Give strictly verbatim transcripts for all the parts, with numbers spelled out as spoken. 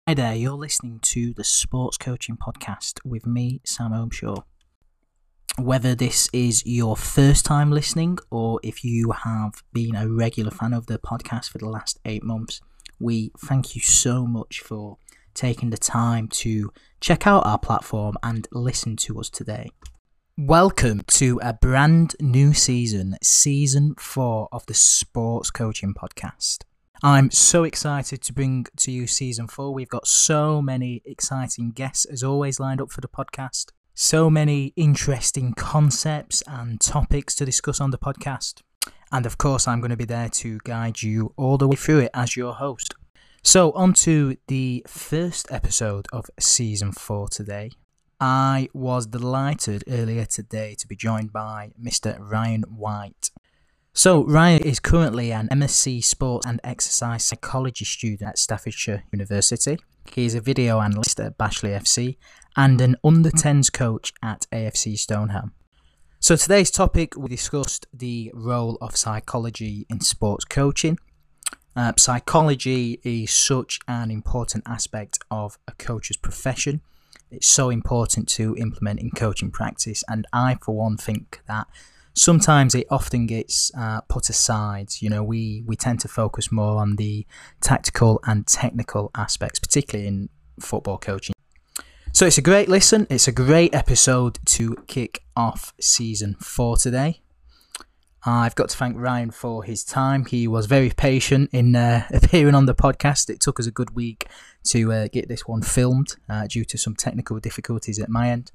Hi there, you're listening to the Sports Coaching Podcast with me, Sam Holmshaw. Whether this is your first time listening or if you have been a regular fan of the podcast for the last eight months, we thank you so much for taking the time to check out our platform and listen to us today. Welcome to a brand new season, season four of the Sports Coaching Podcast. I'm so excited to bring to you season four. We've got so many exciting guests as always lined up for the podcast. So many interesting concepts and topics to discuss on the podcast. And of course, I'm going to be there to guide you all the way through it as your host. So on to the first episode of season four today. I was delighted earlier today to be joined by Mister Ryan White. So, Ryan is currently an M S c Sports and Exercise Psychology student at Staffordshire University. He is a video analyst at Bashley F C and an under tens coach at A F C Stoneham. So today's topic, we discussed the role of psychology in sports coaching. Uh, psychology is such an important aspect of a coach's profession. It's so important to implement in coaching practice, and I, for one, think that sometimes it often gets uh, put aside. You know, we, we tend to focus more on the tactical and technical aspects, particularly in football coaching. So it's a great listen. It's a great episode to kick off season four today. I've got to thank Ryan for his time. He was very patient in uh, appearing on the podcast. It took us a good week to uh, get this one filmed uh, due to some technical difficulties at my end.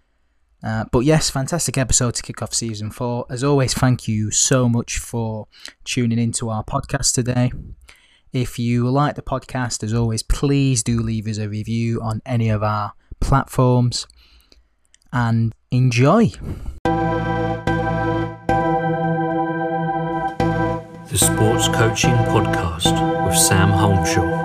Uh, but yes, fantastic episode to kick off season four. As always, thank you so much for tuning into our podcast today. If you like the podcast, as always, please do leave us a review on any of our platforms and enjoy. The Sports Coaching Podcast with Sam Holmshaw.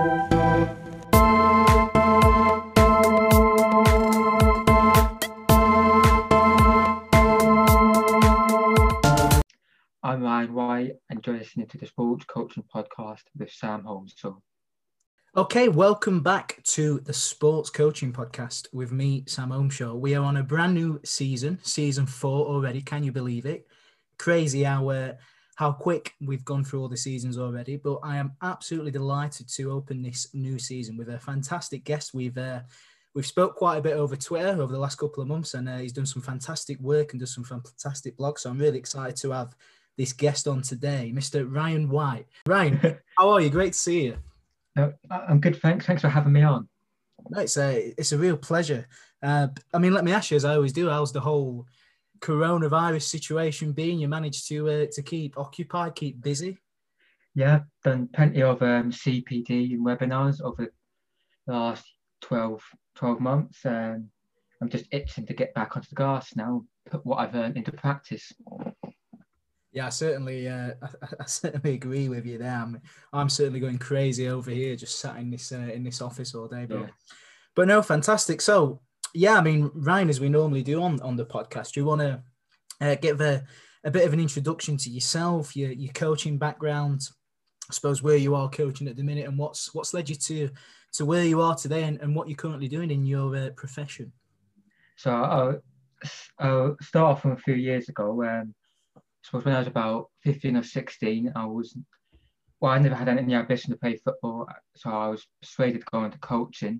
I'm Ryan White, and you're listening to the Sports Coaching Podcast with Sam Holmshaw. Okay, welcome back to the Sports Coaching Podcast with me, Sam Holmshaw. We are on a brand new season, season four already. Can you believe it? Crazy how uh, how quick we've gone through all the seasons already. But I am absolutely delighted to open this new season with a fantastic guest. We've uh, we've spoke quite a bit over Twitter over the last couple of months, and uh, he's done some fantastic work and does some fantastic blogs. So I'm really excited to have this guest on today, Mister Ryan White. Ryan, how are you? Great to see you. No, I'm good, thanks. Thanks for having me on. No, it's a, it's a real pleasure. Uh, I mean, let me ask you, as I always do, how's the whole coronavirus situation been? You managed to uh, to keep occupied, keep busy? Yeah, done plenty of um, C P D and webinars over the last twelve, twelve months. Um, I'm just itching to get back onto the grass now, put what I've learned into practice. Yeah, I certainly, uh, I, I certainly agree with you there. I'm, I'm certainly going crazy over here, just sat in this uh, in this office all day. But, Yeah. but no, fantastic. So, yeah, I mean, Ryan, as we normally do on, on the podcast, do you want to uh, give a, a bit of an introduction to yourself, your your coaching background, I suppose where you are coaching at the minute, and what's what's led you to to where you are today, and, and what you're currently doing in your uh, profession? So I'll, I'll start off from a few years ago. Um, I suppose when I was about fifteen or sixteen, I was, well, I never had any ambition to play football, so I was persuaded to go into coaching.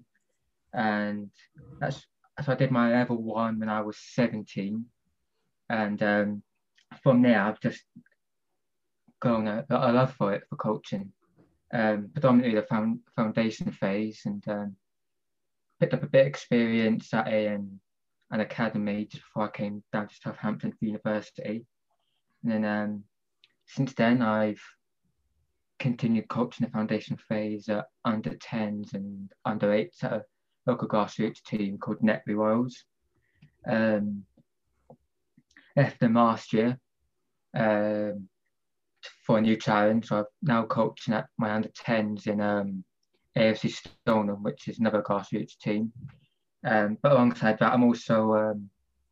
And that's, so I did my level one when I was seventeen. And um, from there, I've just grown a, a love for it, for coaching. Um, predominantly the found, foundation phase, and um, picked up a bit of experience at a, um, an academy just before I came down to Southampton for university. And then um, since then, I've continued coaching the foundation phase at under tens and under eights at a local grassroots team called Netley Royals. Um, left them last year um, for a new challenge. So I'm now coaching at my under tens in um, A F C Stoneham, which is another grassroots team. Um, but alongside that, I'm also um,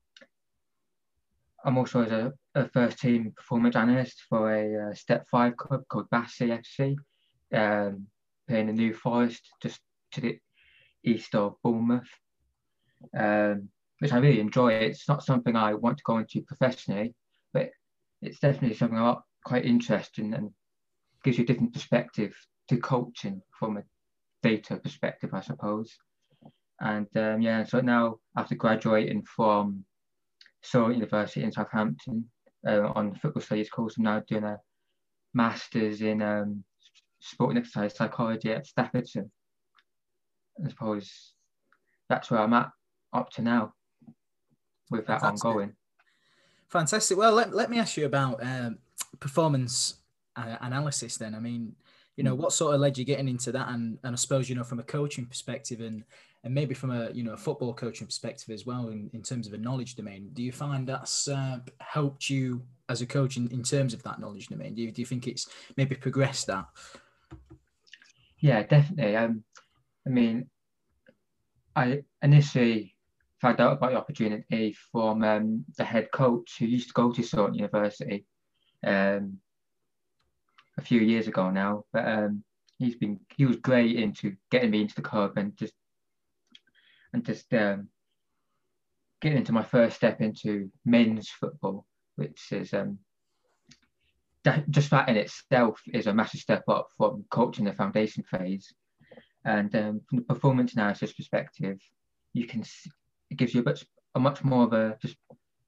I'm also as a, a first team performance analyst for a uh, Step Five club called Bashley F C, um, playing the New Forest just to the east of Bournemouth, um, which I really enjoy. It's not something I want to go into professionally, but it's definitely something I'm quite interested in and gives you a different perspective to coaching from a data perspective, I suppose. And um, yeah, so now after graduating from Surrey University in Southampton uh, on the football studies course, I'm now doing a master's in um, sport and exercise psychology at Staffordshire. I suppose that's where I'm at up to now with that Fantastic. ongoing. Fantastic. Well, let, let me ask you about um, performance uh, analysis then. I mean, you know, what sort of led you getting into that? And, and I suppose, you know, from a coaching perspective and and maybe from a, you know, a football coaching perspective as well, in, in terms of a knowledge domain, do you find that's uh, helped you as a coach in, in terms of that knowledge domain? Do you, do you think it's maybe progressed that? Yeah, definitely. Um, I mean, I initially found out about the opportunity from um, the head coach who used to go to Surrey University um, a few years ago now. But um, he's been he was great into getting me into the club and just and just um, getting into my first step into men's football, which is um, that, just that in itself is a massive step up from coaching the foundation phase. And um, from the performance analysis perspective, you can see, it gives you a much, a much more of a just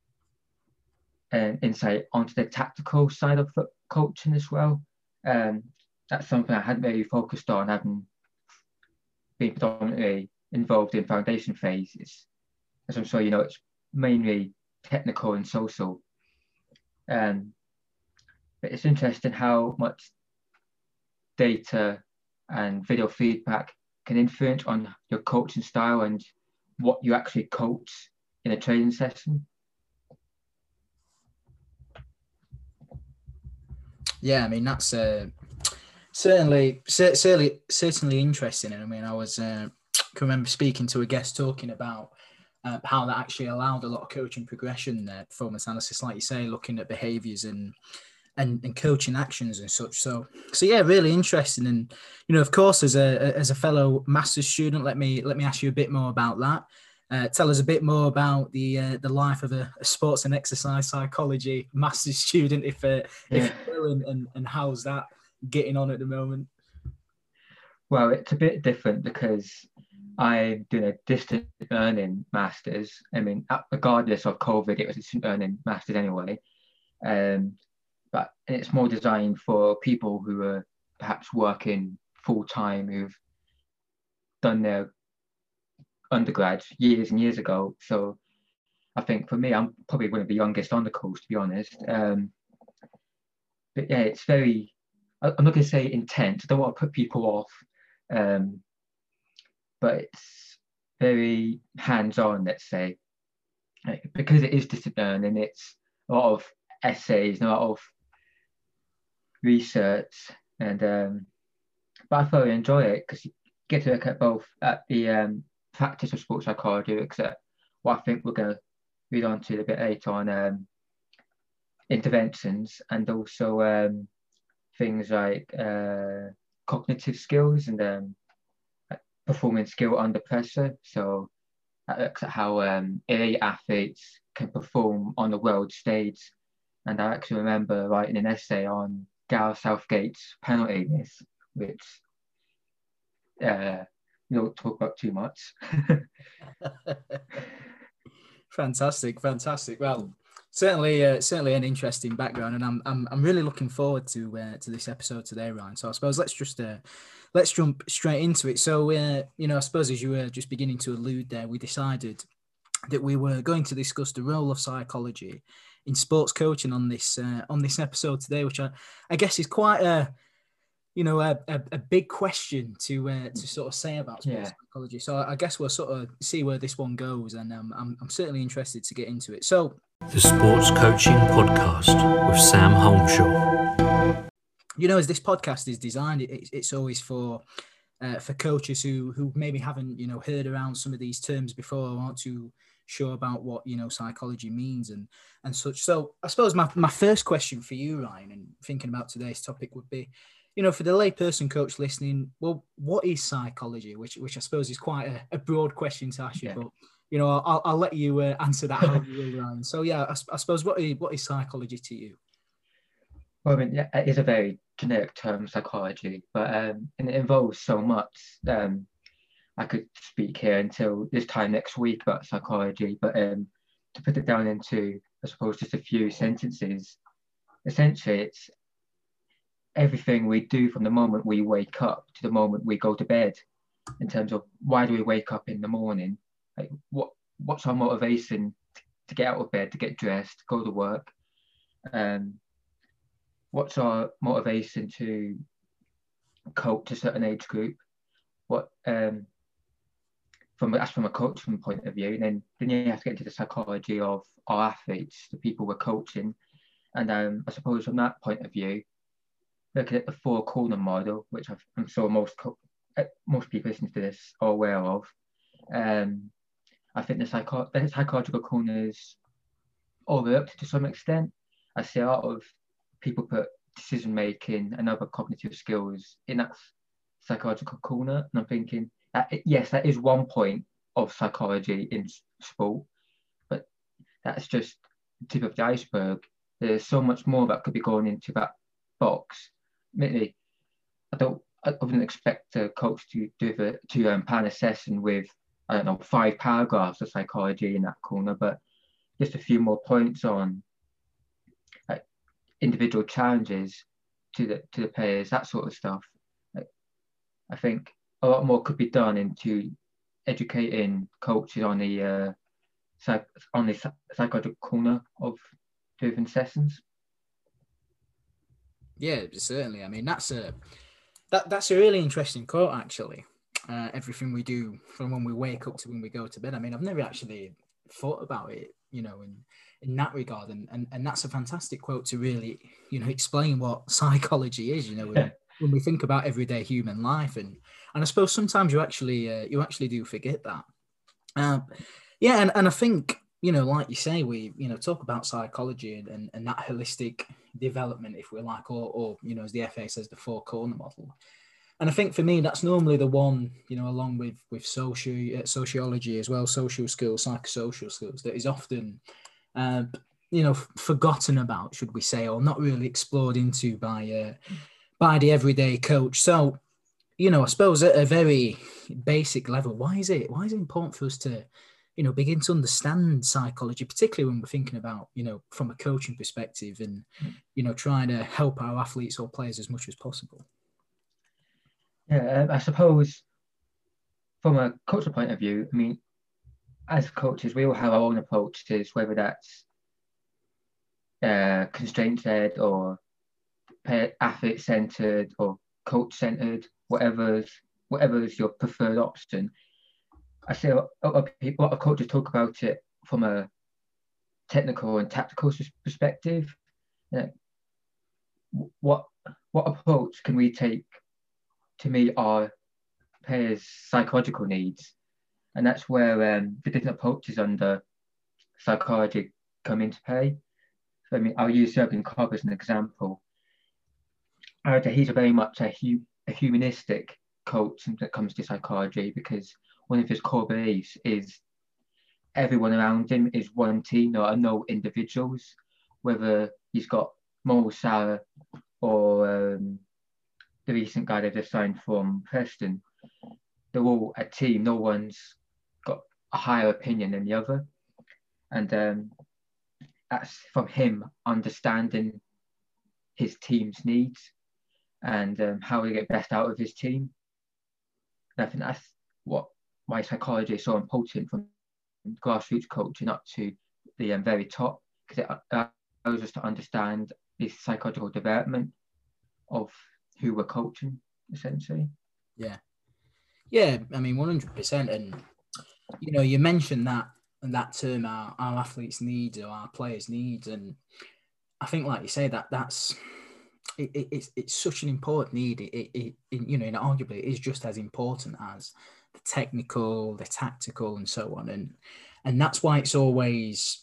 an insight onto the tactical side of coaching as well. Um, that's something I hadn't really focused on, having been predominantly involved in foundation phase. It's, as I'm sure you know, it's mainly technical and social. Um, but it's interesting how much data and video feedback can influence on your coaching style and what you actually coach in a training session. Yeah, I mean, that's uh, certainly, certainly, certainly interesting. And I mean, I was, uh, can remember speaking to a guest talking about uh, how that actually allowed a lot of coaching progression, uh, performance analysis, like you say, looking at behaviours and, and and coaching actions and such. So, so yeah, really interesting. And you know, of course, as a as a fellow master's student, let me let me ask you a bit more about that. Uh, tell us a bit more about the uh, the life of a, a sports and exercise psychology master's student, if uh, Yeah. if you will, and, and and how's that getting on at the moment? Well, it's a bit different because I'm doing a distant learning master's. I mean, regardless of COVID, it was a distant learning master's anyway. Um, but it's more designed for people who are perhaps working full time, who've done their undergrad years and years ago. So I think for me, I'm probably one of the youngest on the course, to be honest. Um, but yeah, it's very, I'm not going to say intense. I don't want to put people off, um, but it's very hands-on, let's say, because it is distant learning. It's a lot of essays and a lot of research, and um, but I thoroughly enjoy it because you get to look at both at the um, practice of sports psychology, except what I think we're going to read on to a bit later on um, interventions, and also um, things like uh, cognitive skills and um, performing skill under pressure. So that looks at how um, elite athletes can perform on the world stage. And I actually remember writing an essay on Gareth Southgate's penalty miss, which uh, we don't talk about too much. Fantastic, fantastic. Well, certainly, uh, certainly an interesting background, and I'm I'm I'm really looking forward to uh, to this episode today, Ryan. So I suppose let's just uh, let's jump straight into it. So uh, you know, I suppose as you were just beginning to allude there, we decided that we were going to discuss the role of psychology in sports coaching on this uh, on this episode today, which I, I guess is quite a you know a, a, a big question to uh, to sort of say about sports Yeah. psychology. So I guess we'll sort of see where this one goes, and um, I'm I'm certainly interested to get into it. So The Sports Coaching Podcast with Sam Holmshaw. You know, as this podcast is designed, it, it's always for uh, for coaches who who maybe haven't you know heard around some of these terms before, or aren't too sure about what you know psychology means and and such. So I suppose my, my first question for you, Ryan, and thinking about today's topic would be, you know, for the layperson coach listening, well, what is psychology? Which, which I suppose is quite a, a broad question to ask you, Yeah. but you know, I'll, I'll let you uh, answer that how you will, Ryan. So yeah, I, I suppose what is, what is psychology to you? Well, I mean, yeah, it is a very generic term, psychology, but um, and it involves so much. Um, I could speak here until this time next week about psychology, but um, to put it down into, I suppose, just a few sentences, essentially, it's everything we do from the moment we wake up to the moment we go to bed. In terms of why do we wake up in the morning? Like, what what's our motivation to get out of bed, to get dressed, go to work? Um, what's our motivation to coach a certain age group? What um, from that's from a coaching point of view, and then then you have to get into the psychology of our athletes, the people we're coaching, and um, I suppose from that point of view, looking at the four corner model, which I've, I'm sure most co- most people listening to this are aware of. Um, I think the, psycho- the psychological corners overlooked to some extent. I see a lot of people put decision making and other cognitive skills in that psychological corner, and I'm thinking, that, yes, that is one point of psychology in sport, but that's just the tip of the iceberg. There's so much more that could be going into that box. Admittedly, I don't. I wouldn't expect a coach to do the to um, plan a session with, I don't know, five paragraphs of psychology in that corner, but just a few more points on like, individual challenges to the to the players, that sort of stuff. Like, I think a lot more could be done into educating coaches on the uh, psych- on the psychological corner of driven sessions. Yeah, certainly. I mean, that's a that that's a really interesting quote, actually. Uh, everything we do from when we wake up to when we go to bed. I mean, I've never actually thought about it, you know, in in that regard, and and, and that's a fantastic quote to really, you know, explain what psychology is. You know, when, when we think about everyday human life, and and I suppose sometimes you actually uh, you actually do forget that. Um, yeah, and and I think, you know, like you say, we, you know, talk about psychology and, and, and that holistic development, if we like, or, or, you know, as the F A says, the four corner model. And I think for me, that's normally the one, you know, along with, with soci, uh, sociology as well, social skills, psychosocial skills, that is often, uh, you know, f- forgotten about, should we say, or not really explored into by, uh, by the everyday coach. So, you know, I suppose at a very basic level, why is it, why is it important for us to, you know, begin to understand psychology, particularly when we're thinking about, you know, from a coaching perspective and, you know, trying to help our athletes or players as much as possible? Yeah, um, I suppose from a cultural point of view, I mean, as coaches, we all have our own approaches, whether that's uh, constraint-led or athlete-centered or coach-centered, whatever's whatever is your preferred option. I see a lot of people, a lot of coaches talk about it from a technical and tactical perspective. You know, what what approach can we take to meet our players' psychological needs? And that's where um, the different approaches under psychology come into play. So, I mean, I'll use Jurgen Klopp as an example. Uh, he's a very much a, hu- a humanistic coach when it comes to psychology, because one of his core beliefs is everyone around him is one team. There are no individuals, whether he's got Mo Salah or um, the recent guy they just signed from Preston. They're all a team. No one's got a higher opinion than the other. And um, that's from him understanding his team's needs and um, how to get best out of his team. And I think that's what why psychology is so important, from grassroots coaching up to the um, very top, because it allows us to understand the psychological development of who we're coaching, essentially. Yeah. Yeah, I mean, one hundred percent. And, you know, you mentioned that that term, our, our athletes' needs or our players' needs. And I think, like you say, that that's, it, it, it's, it's such an important need. It, it, it, you know, and arguably it is just as important as the technical, the tactical, and so on. And, and that's why it's always,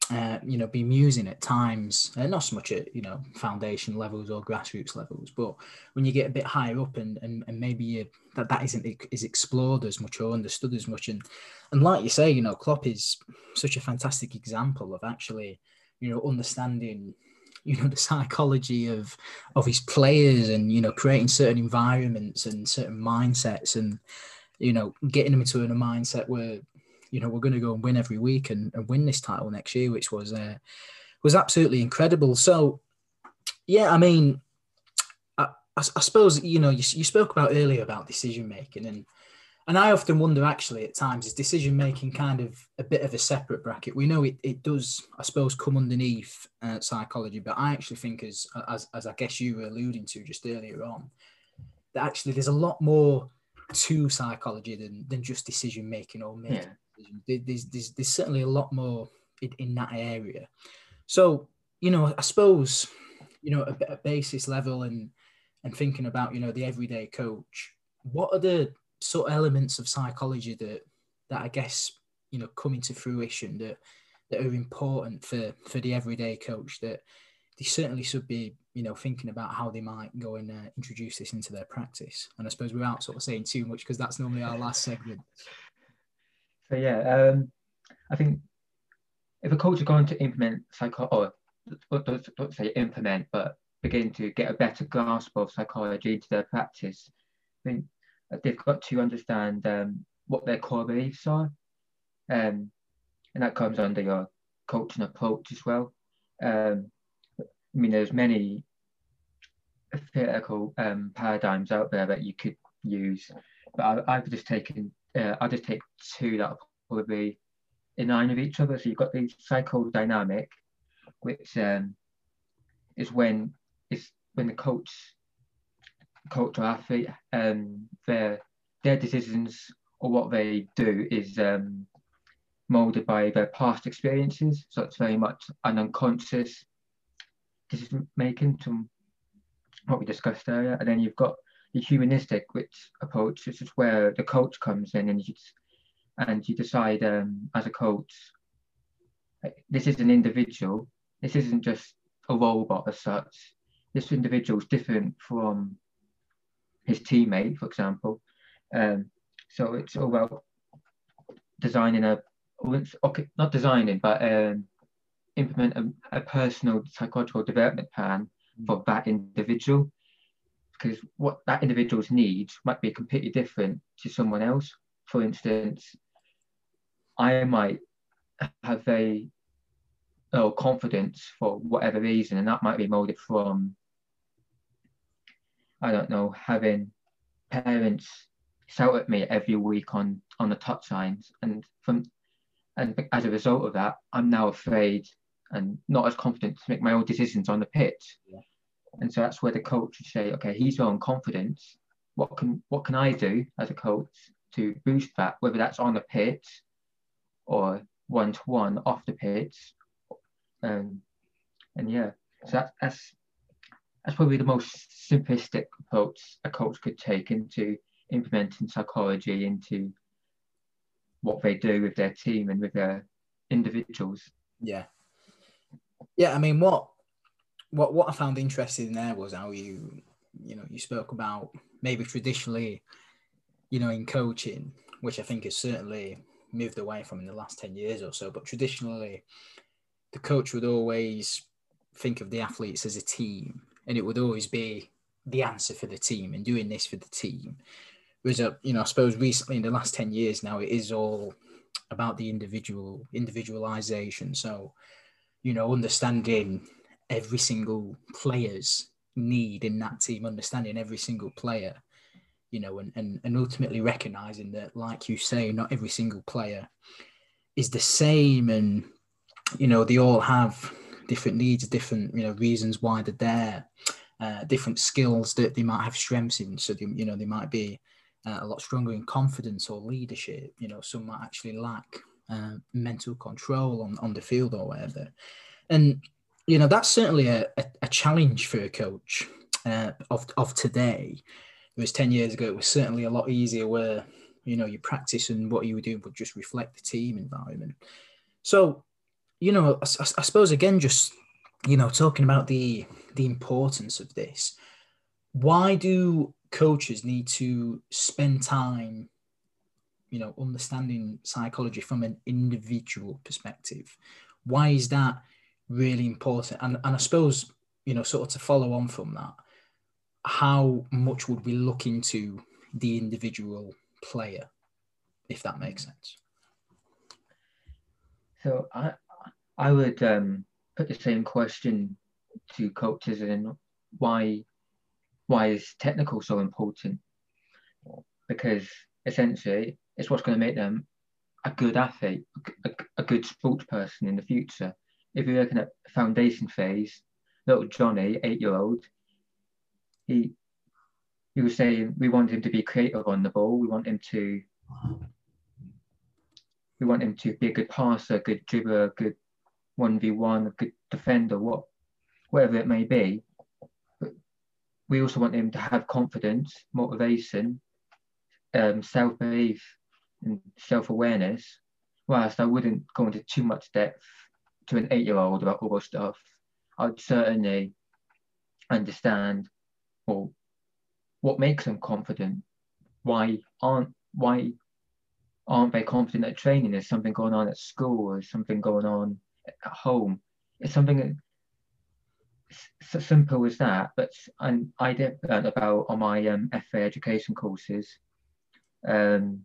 uh, you know, be musing at times, uh, not so much at, you know, foundation levels or grassroots levels, but when you get a bit higher up and and, and maybe you, that that isn't is explored as much or understood as much. And and like you say, you know, Klopp is such a fantastic example of actually, you know, understanding, you know, the psychology of of his players and, you know, creating certain environments and certain mindsets and, you know, getting them into a mindset where, you know, we're going to go and win every week and, and win this title next year, which was uh, was absolutely incredible. So, yeah, I mean, I, I, I suppose, you know, you, you spoke about earlier about decision making, and and I often wonder actually at times, is decision making kind of a bit of a separate bracket? We know it, it does, I suppose, come underneath uh, psychology, but I actually think, as, as as I guess you were alluding to just earlier on, that actually there's a lot more to psychology than than just decision making or making. Yeah. There's, there's, there's certainly a lot more in, in that area. So, you know, I suppose, you know, at a basis level and and thinking about, you know, the everyday coach, what are the sort of elements of psychology that that I guess, you know, come into fruition that that are important for for the everyday coach, that they certainly should be, you know, thinking about how they might go and uh, introduce this into their practice? And I suppose without sort of saying too much, because that's normally our last segment. So yeah, um, I think if a coach is going to implement psycho, or don't, don't say implement, but begin to get a better grasp of psychology into their practice, I think they've got to understand um, what their core beliefs are, um, and that comes under your coaching approach as well. Um, I mean, there's many theoretical um, paradigms out there that you could use, but I, I've just taken, uh, I'll just take two that are probably in line with each other. So you've got the psychodynamic, which um, is when is when the coach, coach or athlete, um, their their decisions or what they do is um, molded by their past experiences. So it's very much an unconscious decision making to what we discussed earlier. And then you've got the humanistic which approach, which is where the coach comes in and you and you decide um, as a coach, this is an individual. This isn't just a robot as such. This individual is different from his teammate, for example. Um, so it's all about designing a, okay, not designing, but um, implement a, a personal psychological development plan for that individual. Because what that individual's needs might be completely different to someone else. For instance, I might have a oh, confidence for whatever reason, and that might be molded from, I don't know, having parents shout at me every week on on the touchlines, and from and as a result of that, I'm now afraid and not as confident to make my own decisions on the pitch. Yeah. And so that's where the coach would say, okay, he's low on confidence. What can what can I do as a coach to boost that, whether that's on the pitch or one to one off the pitch? Um, and yeah, so that, that's that's probably the most simplistic approach a coach could take into implementing psychology into what they do with their team and with their individuals. Yeah, yeah. I mean, what what what I found interesting there was how you you know you spoke about maybe traditionally, you know, in coaching, which I think has certainly moved away from in the last ten years or so, but traditionally the coach would always think of the athletes as a team, and it would always be the answer for the team and doing this for the team. Whereas, uh, you know, I suppose recently in the last ten years now, it is all about the individual, individualization. So, you know, understanding every single player's need in that team, understanding every single player, you know, and, and, and ultimately recognizing that, like you say, not every single player is the same, and you know, they all have different needs, different, you know, reasons why they're there, uh, different skills that they might have strengths in. So, they, you know, they might be uh, a lot stronger in confidence or leadership. You know, some might actually lack uh, mental control on, on the field or whatever. And, you know, that's certainly a, a, a challenge for a coach uh, of, of today. It was ten years ago, it was certainly a lot easier where, you know, your practice and what you were doing would just reflect the team environment. So, you know, I, I, I suppose again, just you know, talking about the the importance of this. Why do coaches need to spend time, you know, understanding psychology from an individual perspective? Why is that really important? And and I suppose, you know, sort of to follow on from that, how much would we look into the individual player, if that makes sense? So I I would um, put the same question to coaches in why why is technical so important? Because essentially it's what's going to make them a good athlete, a, a good sports person in the future. If you're looking at foundation phase, little Johnny, eight year old, he he was saying we want him to be creative on the ball. We want him to we want him to be a good passer, a good dribbler, a good one v one, a good defender, what whatever it may be. But we also want him to have confidence, motivation, um, self belief, and self awareness. Whilst I wouldn't go into too much depth to an eight year old about all this stuff, I'd certainly understand well what makes them confident. Why aren't why aren't they confident at training? There's something going on at school, or something going on at home. It's something so simple as that. But and I did learn about on my um, F A education courses. Um,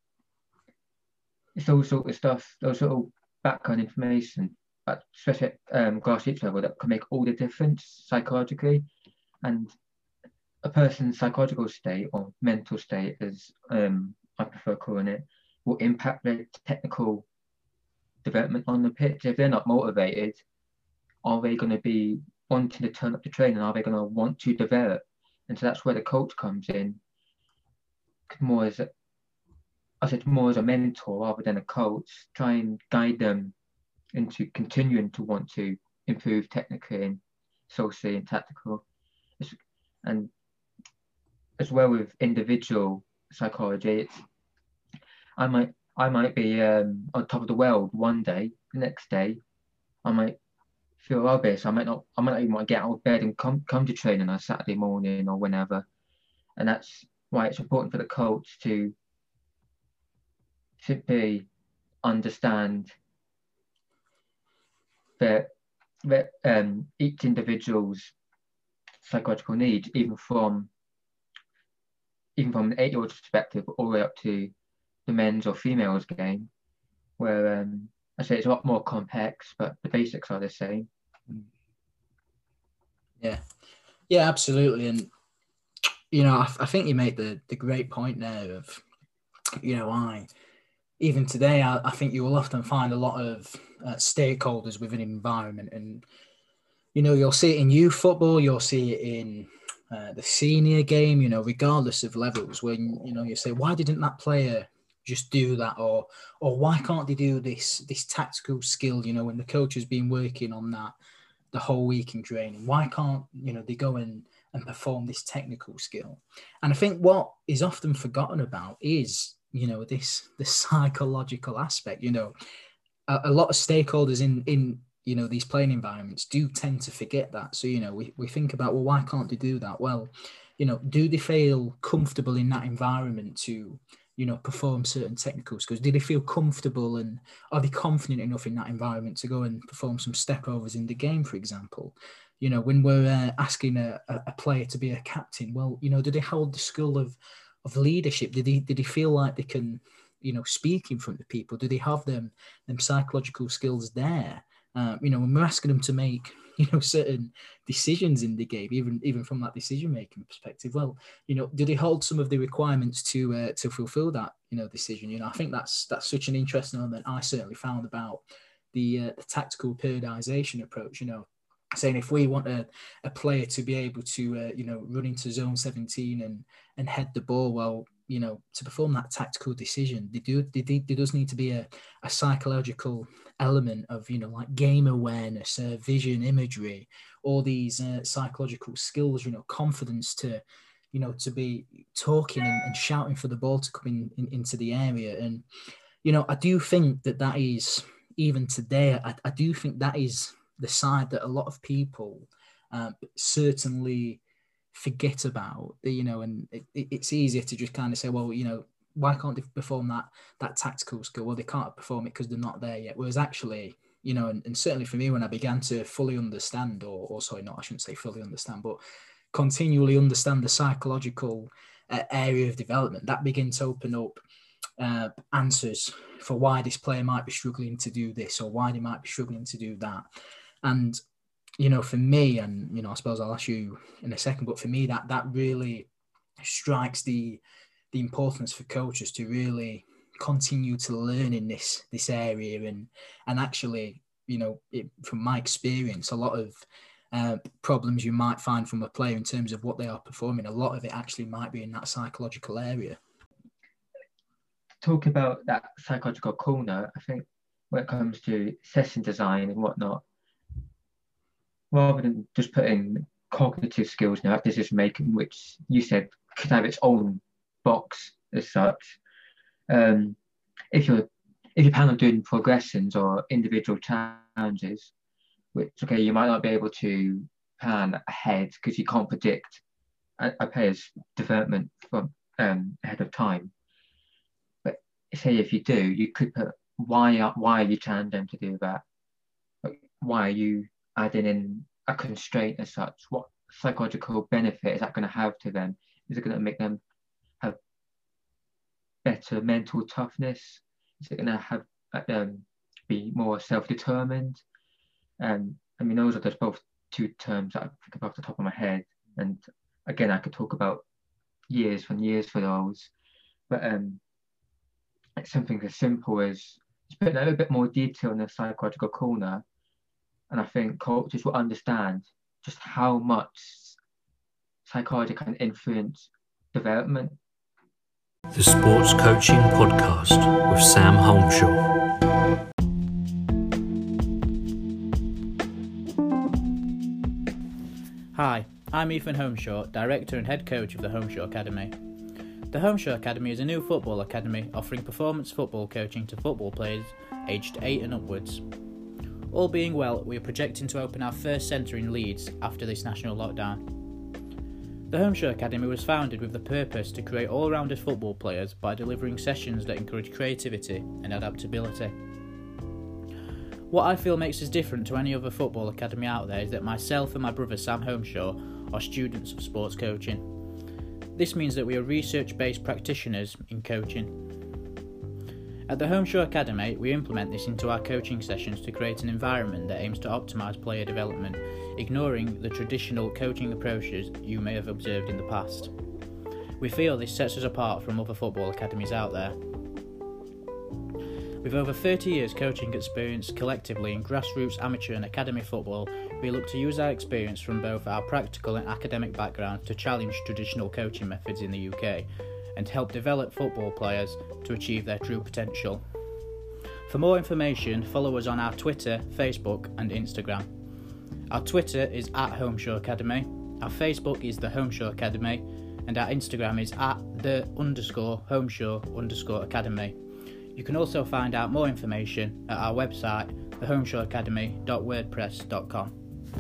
it's all sort of stuff, those little background information, but especially at um, grassroots level, that can make all the difference psychologically. And a person's psychological state or mental state, as um, I prefer calling it, will impact their technical development on the pitch. If they're not motivated, are they going to be wanting to turn up to training? Are they going to want to develop? And so that's where the coach comes in, more as a, I said, more as a mentor rather than a coach, try and guide them into continuing to want to improve technically and socially and tactical. And as well with individual psychology, it's, I might I might be um, on top of the world one day, the next day I might feel rubbish. I might not I might not even want to get out of bed and come come to training on a Saturday morning or whenever. And that's why it's important for the coach to simply understand that that um, each individual's psychological needs, even from even from an eight-year-old's perspective, all the way up to the men's or females game, where um, I say it's a lot more complex, but the basics are the same. Yeah, yeah, absolutely. And you know, I, I think you made the the great point there of, you know, I even today I, I think you will often find a lot of uh, stakeholders within an environment, and you know, you'll see it in youth football, you'll see it in uh, the senior game, you know, regardless of levels, when, you know, you say, why didn't that player just do that? Or, or why can't they do this, this tactical skill, you know, when the coach has been working on that the whole week in training? Why can't, you know, they go in and perform this technical skill? And I think what is often forgotten about is, you know, this, the psychological aspect. You know, a, a lot of stakeholders in, in, you know, these playing environments do tend to forget that. So, you know, we, we think about, well, why can't they do that? Well, you know, do they feel comfortable in that environment to, you know, perform certain technical skills? Do they feel comfortable, and are they confident enough in that environment to go and perform some step overs in the game, for example? You know, when we're uh, asking a, a player to be a captain, well, you know, do they hold the skill of, of leadership? Did they, did they feel like they can, you know, speak in front of people? Do they have them, them psychological skills there? Uh, you know, when we're asking them to make, you know, certain decisions in the game, even even from that decision-making perspective, well, you know, do they hold some of the requirements to uh, to fulfill that, you know, decision? You know, I think that's that's such an interesting element I certainly found about the, uh, the tactical periodization approach. You know, saying if we want a, a player to be able to, uh, you know, run into zone seventeen and and head the ball, well, you know, to perform that tactical decision, they do, they, they, there does need to be a, a psychological element of, you know, like game awareness, uh, vision, imagery, all these uh, psychological skills, you know, confidence to, you know, to be talking and, and shouting for the ball to come in, in into the area. And, you know, I do think that that is, even today, I, I do think that is the side that a lot of people uh, certainly forget about. You know, and it, it's easier to just kind of say, well, you know, why can't they perform that that tactical skill? Well, they can't perform it because they're not there yet. Whereas actually, you know, and, and certainly for me, when I began to fully understand, or, or sorry, not I shouldn't say fully understand, but continually understand the psychological uh, area of development, that begins to open up uh, answers for why this player might be struggling to do this or why they might be struggling to do that. And, you know, for me, and, you know, I suppose I'll ask you in a second, but for me, that that really strikes the the importance for coaches to really continue to learn in this this area. And and actually, you know, it, from my experience, a lot of uh, problems you might find from a player in terms of what they are performing, a lot of it actually might be in that psychological area. Talk about that psychological corner, I think when it comes to session design and whatnot, rather than just putting cognitive skills now, decision making, which you said could have its own box as such. Um, if you're if you plan on doing progressions or individual challenges, which okay, you might not be able to plan ahead because you can't predict a, a player's development from um, ahead of time. But say if you do, you could put why are why are you challenging them to do that? Like, why are you adding in a constraint as such? What psychological benefit is that going to have to them? Is it going to make them have better mental toughness? Is it going to have um, be more self-determined? Um, I mean, those are just both two terms that I think of off the top of my head. And again, I could talk about years and years for those. But um, it's something as simple as just putting a little bit more detail in the psychological corner. And I think coaches will understand just how much psychology can influence development. The Sports Coaching Podcast with Sam Holmshaw. Hi, I'm Ethan Holmshaw, Director and Head Coach of the Holmshaw Academy. The Holmshaw Academy is a new football academy offering performance football coaching to football players aged eight and upwards. All being well, we are projecting to open our first centre in Leeds after this national lockdown. The Holmshaw Academy was founded with the purpose to create all-rounded football players by delivering sessions that encourage creativity and adaptability. What I feel makes us different to any other football academy out there is that myself and my brother Sam Holmshaw are students of sports coaching. This means that we are research-based practitioners in coaching. At the Holmshaw Academy, we implement this into our coaching sessions to create an environment that aims to optimise player development, ignoring the traditional coaching approaches you may have observed in the past. We feel this sets us apart from other football academies out there. With over thirty years coaching experience collectively in grassroots, amateur and academy football, we look to use our experience from both our practical and academic backgrounds to challenge traditional coaching methods in the U K and help develop football players to achieve their true potential. For more information, follow us on our Twitter, Facebook and Instagram. Our Twitter is at Holmshaw Academy, our Facebook is the Holmshaw Academy, and our Instagram is at the underscore Holmshaw underscore Academy. You can also find out more information at our website, the holmshaw academy dot wordpress dot com.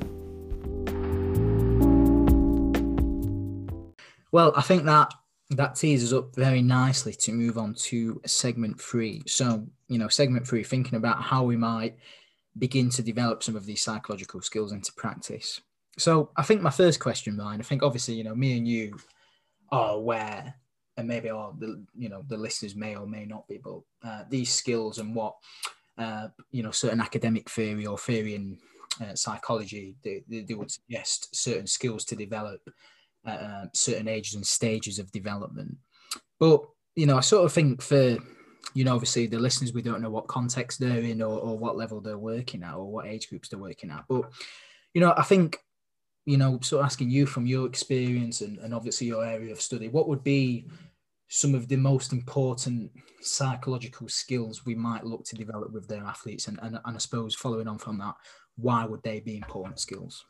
Well, I think that that tees us up very nicely to move on to segment three. So, you know, segment three, thinking about how we might begin to develop some of these psychological skills into practice. So I think my first question, Ryan, I think obviously, you know, me and you are aware, and maybe all the, you know, the listeners may or may not be, but uh, these skills and what, uh, you know, certain academic theory or theory in uh, psychology, they, they would suggest certain skills to develop at uh, certain ages and stages of development. But, you know, I sort of think for, you know, obviously the listeners, we don't know what context they're in or, or what level they're working at or what age groups they're working at. But, you know, I think, you know, sort of asking you from your experience and, and obviously your area of study, what would be some of the most important psychological skills we might look to develop with their athletes? And, and, and I suppose following on from that, why would they be important skills?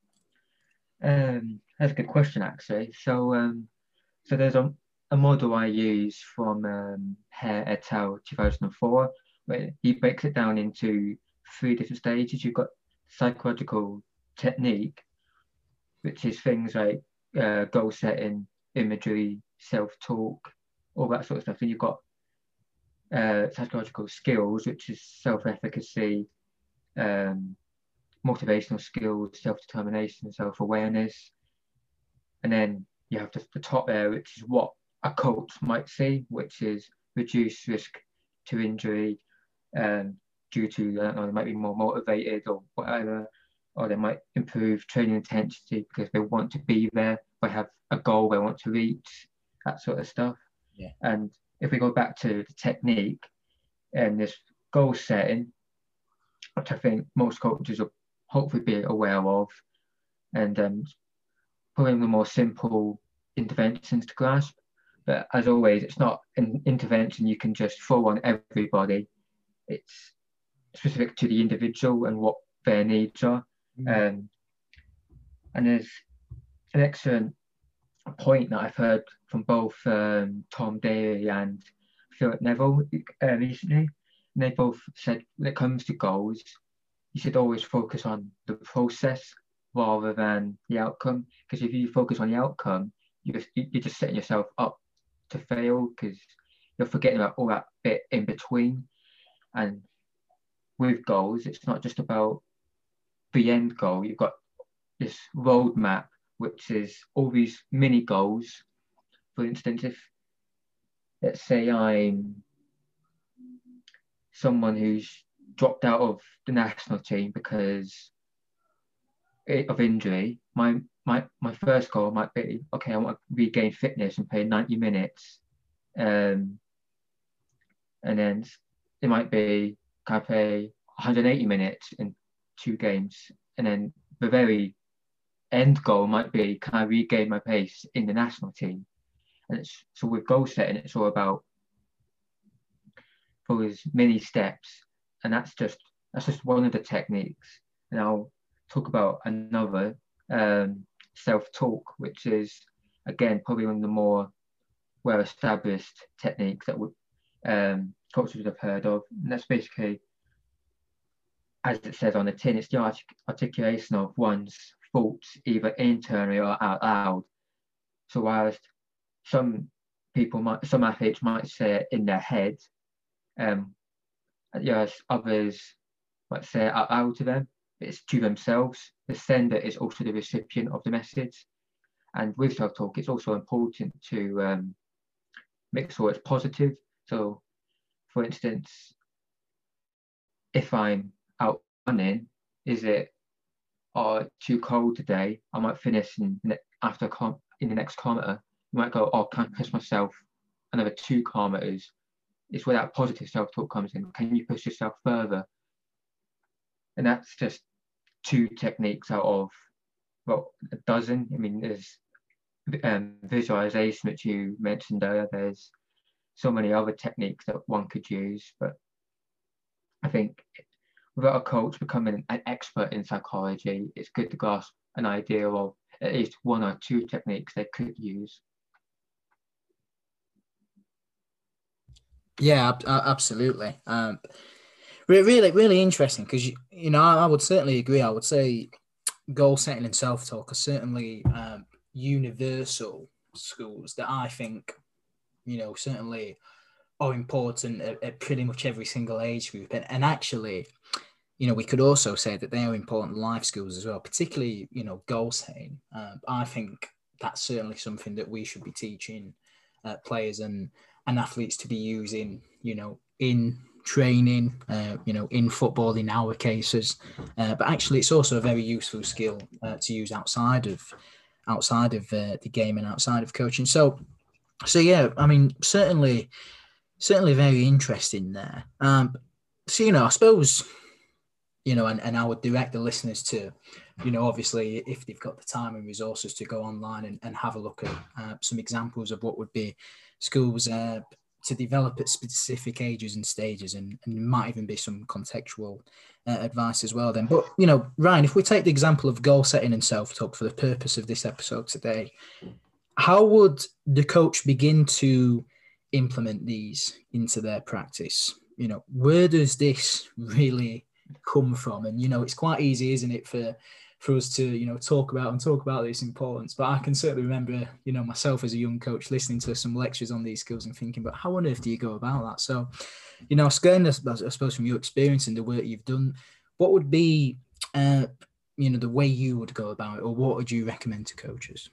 Um, that's a good question, actually. So, um, so there's a, a model I use from um, Hare et al. two thousand four, But he breaks it down into three different stages. You've got psychological technique, which is things like uh, goal setting, imagery, self-talk, all that sort of stuff. And you've got uh, psychological skills, which is self-efficacy, um, motivational skills, self-determination, self-awareness. And then you have the, the top there, which is what a coach might see, which is reduce risk to injury um, due to, I don't know, they might be more motivated or whatever, or they might improve training intensity because they want to be there, they have a goal they want to reach, that sort of stuff. Yeah. And if we go back to the technique and this goal setting, which I think most coaches will hopefully be aware of, and um, putting the more simple interventions to grasp. But as always, it's not an intervention you can just throw on everybody. It's specific to the individual and what their needs are. Mm. Um, and there's an excellent point that I've heard from both um, Tom Daley and Philip Neville uh, recently. And they both said when it comes to goals, you should always focus on the process rather than the outcome. Because if you focus on the outcome, you just, you're just setting yourself up to fail because you're forgetting about all that bit in between. And with goals, it's not just about the end goal. You've got this roadmap, which is all these mini goals. For instance, if let's say I'm someone who's dropped out of the national team because of injury, my my my first goal might be, okay, I want to regain fitness and play ninety minutes, um, and then it might be, can I play one hundred eighty minutes in two games, and then the very end goal might be, can I regain my pace in the national team? And it's so with goal setting, it's all about those mini steps, and that's just that's just one of the techniques. And I'll talk about another, um, self-talk, which is again probably one of the more well-established techniques that would um, coaches would have heard of. And that's basically, as it says on the tin, it's the artic- articulation of one's thoughts either internally or out loud. So whilst some people might, some athletes might say it in their head, um, yes, others might say it out loud to them. It's to themselves. The sender is also the recipient of the message. And with self-talk, it's also important to um, make sure it's positive. So, for instance, if I'm out running, is it oh, too cold today? I might finish in, after in the next kilometre. You might go, oh, can I push myself another two kilometres? It's where that positive self-talk comes in. Can you push yourself further? And that's just two techniques out of, well, a dozen. I mean, there's um, visualization, which you mentioned earlier. There's so many other techniques that one could use. But I think without a coach becoming an expert in psychology, it's good to grasp an idea of at least one or two techniques they could use. Yeah, absolutely. Um, really, really interesting because, you, you know, I, I would certainly agree. I would say goal setting and self-talk are certainly um, universal schools that I think, you know, certainly are important at, at pretty much every single age group. And, and actually, you know, we could also say that they are important life skills as well, particularly, you know, goal setting. Uh, I think that's certainly something that we should be teaching uh, players and, and athletes to be using, you know, in training, uh, you know, in football in our cases. Uh, but actually, it's also a very useful skill uh, to use outside of outside of uh, the game and outside of coaching. So, so yeah, I mean, certainly, certainly very interesting there. Um, so, you know, I suppose, you know, and, and I would direct the listeners to, you know, obviously, if they've got the time and resources to go online and, and have a look at uh, some examples of what would be schools uh, to develop at specific ages and stages, and, and might even be some contextual uh, advice as well then. But, you know, Ryan, if we take the example of goal setting and self-talk for the purpose of this episode today, how would the coach begin to implement these into their practice? you know, where does this really come from? And, you know, it's quite easy, isn't it, for for us to, you know, talk about and talk about this importance. But I can certainly remember, you know, myself as a young coach listening to some lectures on these skills and thinking, but how on earth do you go about that? So, you know, Skern, I suppose from your experience and the work you've done, what would be, uh, you know, the way you would go about it, or what would you recommend to coaches?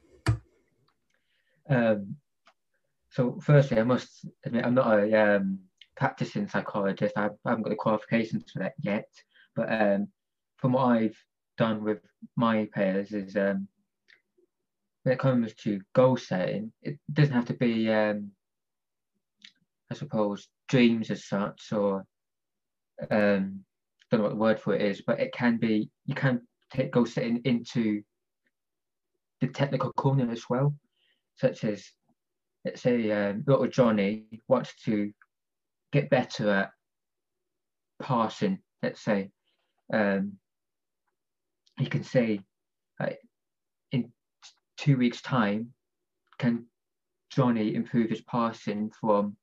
Um, so firstly, I must admit, I'm not a um, practicing psychologist. I haven't got the qualifications for that yet. But um, from what I've done with my players is um, when it comes to goal setting, it doesn't have to be, um, I suppose, dreams as such, or um, don't know what the word for it is, but it can be, you can take goal setting into the technical corner as well, such as, let's say, um, little Johnny wants to get better at passing, let's say. Um, you can say, uh, in two weeks' time, can Johnny improve his passing from,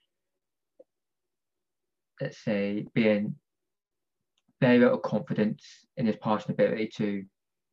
let's say, being very little confidence in his passing ability to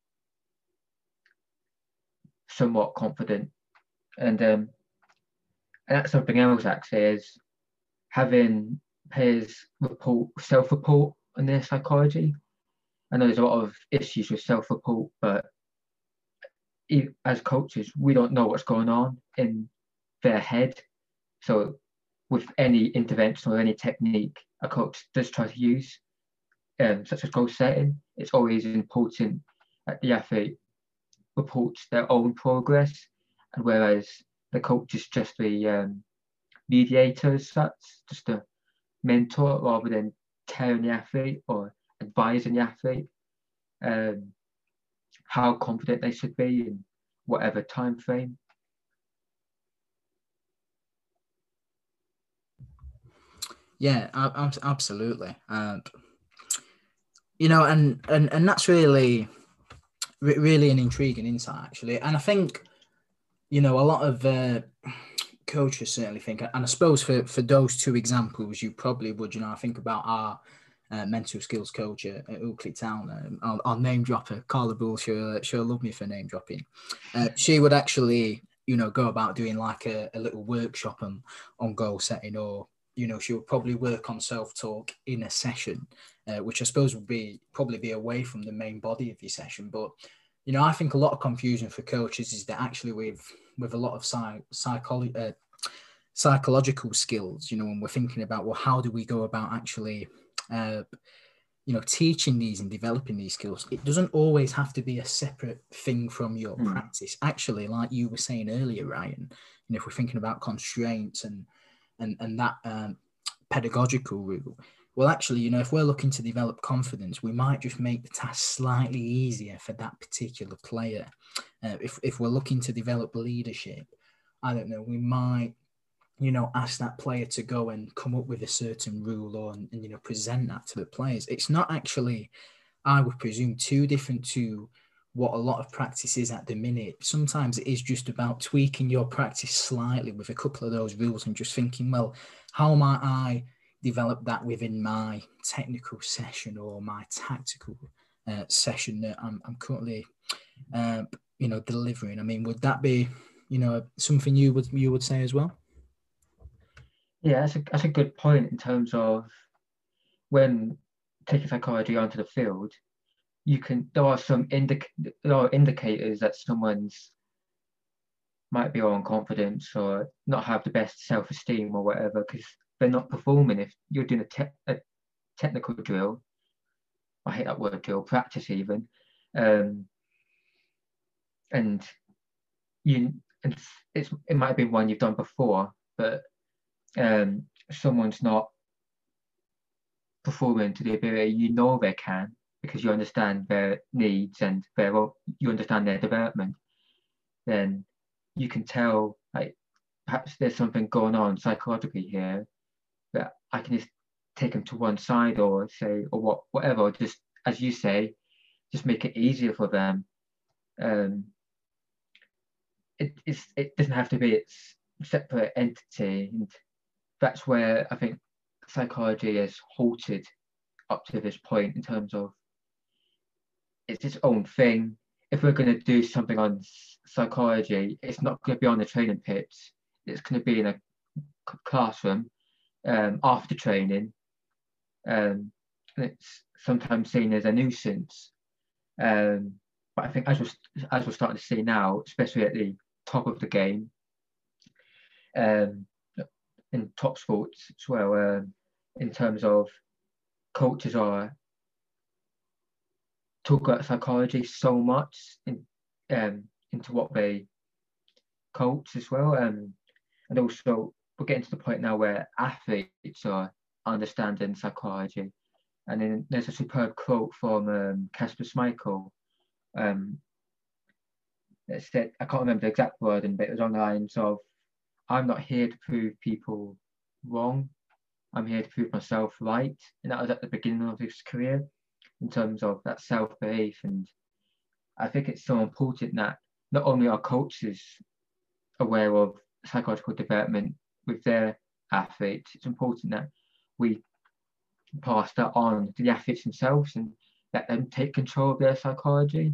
somewhat confident. And um, and that's something else actually, is having players report, self-report on their psychology. I know there's a lot of issues with self-report, but as coaches, we don't know what's going on in their head. So with any intervention or any technique a coach does try to use, um, such as goal setting, it's always important that the athlete reports their own progress, and whereas the coach is just the um, mediator as such, just a mentor, rather than telling the athlete or advising the athlete um, how confident they should be in whatever time frame. Yeah, absolutely. And you know, and and and that's really, really an intriguing insight, actually. And I think, you know, a lot of uh, coaches certainly think, and I suppose for for those two examples, you probably would, you know, I think about our uh, mental skills coach at, at Oakley Town. Um, I'll, I'll name drop her, Carla Bull. She'll, she'll love me for name dropping. Uh, she would actually, you know, go about doing like a, a little workshop on, on goal setting, or, you know, she would probably work on self-talk in a session, uh, which I suppose would be probably be away from the main body of your session. But, you know, I think a lot of confusion for coaches is that actually with, with a lot of psych, psychology, uh, psychological skills, you know, when we're thinking about, well, how do we go about actually, uh, you know, teaching these and developing these skills? It doesn't always have to be a separate thing from your mm. practice. Actually, like you were saying earlier, Ryan, you know, if we're thinking about constraints and and and that um, pedagogical rule, well, actually, you know, if we're looking to develop confidence, we might just make the task slightly easier for that particular player. Uh, if if we're looking to develop leadership, I don't know, we might, you know, ask that player to go and come up with a certain rule, or, and, you know, present that to the players. It's not actually, I would presume, too different to what a lot of practice is at the minute. Sometimes it is just about tweaking your practice slightly with a couple of those rules and just thinking, well, how might I develop that within my technical session or my tactical uh, session that I'm, I'm currently, uh, you know, delivering? I mean, would that be, you know, something you would you would say as well? Yeah, that's a, that's a good point in terms of when taking psychology onto the field, you can, there are some indic there are indicators that someone's might be low on confidence or not have the best self-esteem or whatever, because they're not performing. If you're doing a, te a technical drill, I hate that word, drill, practice even, um, and you, and it's, it might have been one you've done before, but um, someone's not performing to the ability you know they can, because you understand their needs and their, you understand their development, then you can tell, like, perhaps there's something going on psychologically here that I can just take them to one side, or say, or what, whatever, or just, as you say, just make it easier for them. Um, it, it's, it doesn't have to be its separate entity, and that's where I think psychology has halted up to this point in terms of it's its own thing. If we're going to do something on psychology, it's not going to be on the training pitch. It's going to be in a classroom um, after training. Um, and it's sometimes seen as a nuisance. Um, but I think as we're, as we're starting to see now, especially at the top of the game, um, in top sports as well, um, in terms of coaches are talk about psychology so much in, um, into what they coach as well. Um, and also we're getting to the point now where athletes are understanding psychology. And then there's a superb quote from um, Kasper Schmeichel. Um, that said, I can't remember the exact wording, but it was on the lines of, I'm not here to prove people wrong. I'm here to prove myself right. And that was at the beginning of his career in terms of that self-belief. And I think it's so important that not only are coaches aware of psychological development with their athletes, it's important that we pass that on to the athletes themselves and let them take control of their psychology.